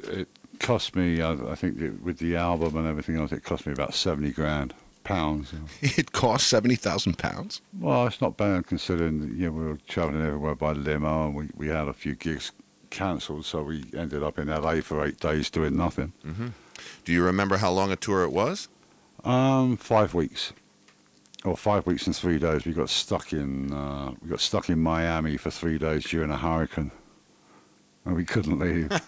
it cost me. I think with the album and everything else, it cost me about 70 grand pounds. It cost £70,000. Well, it's not bad considering that, we were travelling everywhere by limo, and we had a few gigs cancelled, so we ended up in LA for 8 days doing nothing. Do you remember how long a tour it was? 5 weeks. Or 5 weeks and 3 days. We got stuck in Miami for 3 days during a hurricane, and we couldn't leave.